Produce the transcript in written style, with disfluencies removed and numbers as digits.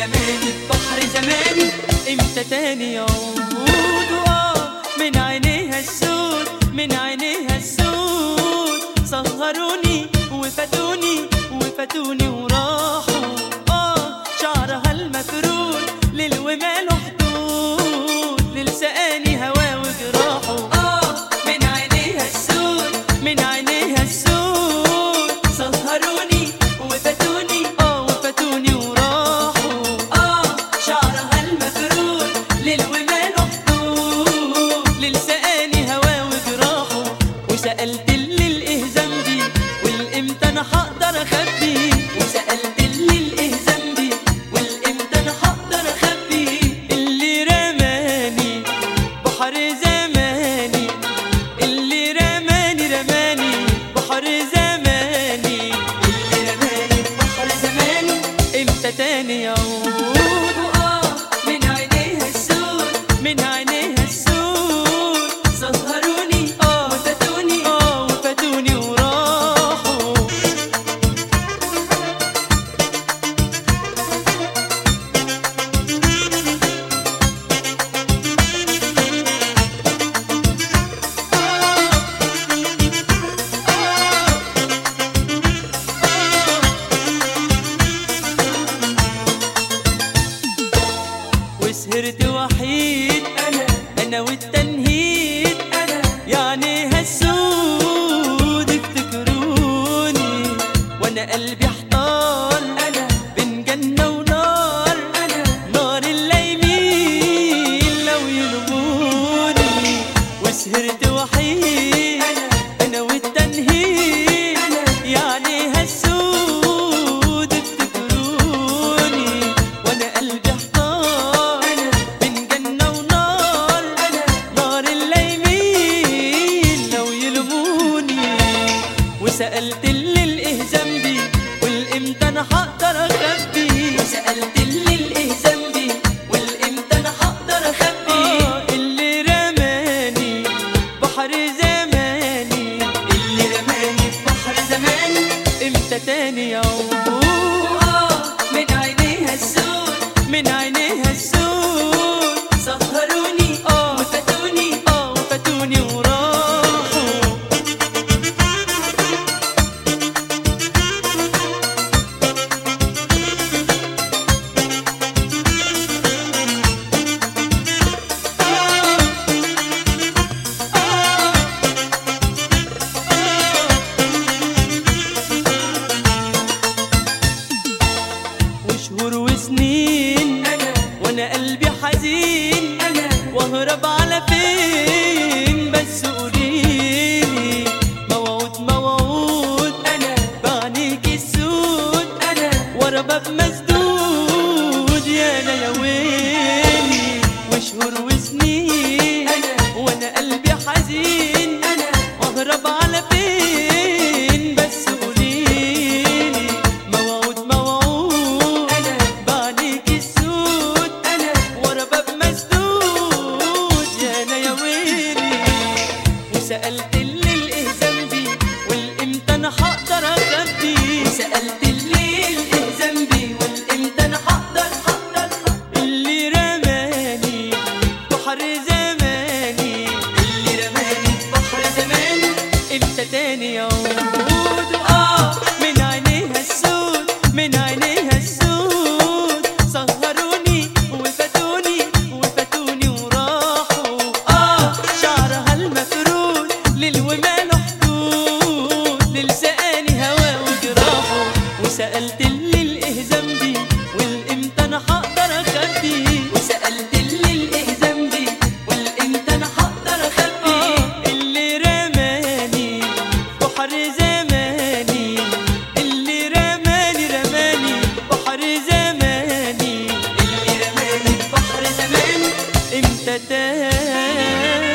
رماني في بحر زماني امتى تاني يعود؟ من عينيها السود، من عينيها السود سهروني وفاتوني وفاتوني وراحوا. شعرها المفرود ليل وماله حدود، ليل سقاني هوا وجراحه. من عينيها السود، من عينيها السود سهروني وفاتوني وفاتوني وراحوا. شعرها المفرود ليل وماله حدود، ليل سقاني هوا وجراحه. وسألت اللي الايه ذنبي والامتى انا هقدر اخبي، وسألت اللي الايه ذنبي والامتى انا هقدر اخبي. اللي رماني بحر زماني، اللي رماني رماني بحر زماني، اللي رماني بحر زماني امتى تاني يعود؟ من عينيها السود، من عينيها السود سهروني وفاتوني وفاتوني وراحوا. وسهرت وحيد انا والتنهيد، يعني هالسود افتكروني وانا قلبي احتار بين جنة ونار. نار اللي يميل لو يلوموني. وسهرت وحيد انا والتنهيد، يعني هالسود افتكروني وانا قلبي احتار بين جنة ونار. نار اللي يميل لو يلوموني. وسألت اللي الايه ذنبي والامتى انا هقدر اخبي، وسألت اللي الايه ذنبي والامتى انا هقدر اخبي. اللي رماني بحر زماني، اللي رماني في بحر زماني امتى تاني يعود؟ من عينيها السود، من عينيها السود سهروني وفاتوني وفاتوني وراحوا. وشهور وسنين وانا قلبي حزين، واهرب على فين بس قوليلي. موعود موعود بعينيك السود، ورا باب مسدود يا انا يا ويلي. وشهور وسنين وانا قلبي حزين، واهرب على فين بس قوليلي. موعود موعود بعينيك السود، ورا باب مسدود يا انا يا ويلي. وسألت اللي الايه ذنبي والامتى انا هقدر اخبي، وسألت اللي الايه ذنبي والامتى انا هقدر. اللي رماني بحر زماني، اللي رماني بحر زماني امتى تاني يعود؟ من عينيها السود، من عينيها السود سهروني وفاتوني وفاتوني وراحوا. شعرها المفرود ليل وماله حدود، ليل سقاني هوا وجراحه. وسألت اللي الايه ذنبي والامتى انا هقدر اخبي، وسألت اللي الايه ذنبي والامتى انا هقدر اخبي. اللي رماني بحر زماني، اللي رماني رماني بحر زماني، اللي رماني بحر زماني امتى تاني